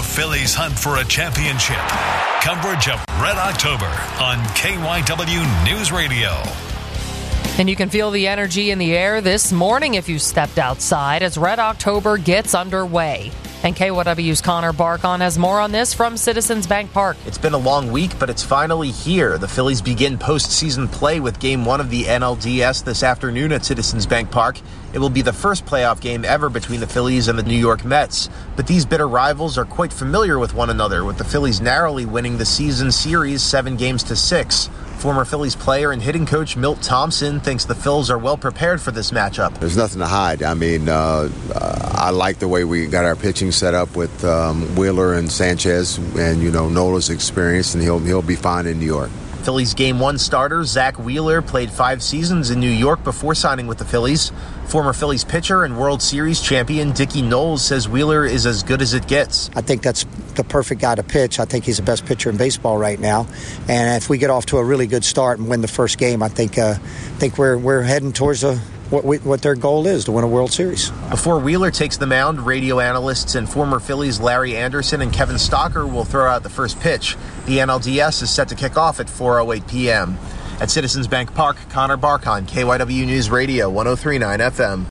Phillies hunt for a championship. Coverage of Red October on KYW News Radio. And you can feel the energy in the air this morning if you stepped outside as Red October gets underway. And KYW's Connor Barkon has more on this from Citizens Bank Park. It's been a long week, but it's finally here. The Phillies begin postseason play with Game 1 of the NLDS this afternoon at Citizens Bank Park. It will be the first playoff game ever between the Phillies and the New York Mets. But these bitter rivals are quite familiar with one another, with the Phillies narrowly winning the season series 7-6. Former Phillies player and hitting coach Milt Thompson thinks the Phils are well prepared for this matchup. There's nothing to hide. I mean, I like the way we got our pitching set up with Wheeler and Sanchez, and Nola's experienced, and he'll be fine in New York. Phillies Game 1 starter Zach Wheeler played 5 seasons in New York before signing with the Phillies. Former Phillies pitcher and World Series champion Dickie Knowles says Wheeler is as good as it gets. I think that's the perfect guy to pitch. I think he's the best pitcher in baseball right now. And if we get off to a really good start and win the first game, I think we're heading towards what their goal is, to win a World Series. Before Wheeler takes the mound, radio analysts and former Phillies Larry Anderson and Kevin Stocker will throw out the first pitch. The NLDS is set to kick off at 4:08 p.m. At Citizens Bank Park, Connor Barkon, KYW News Radio 103.9 FM.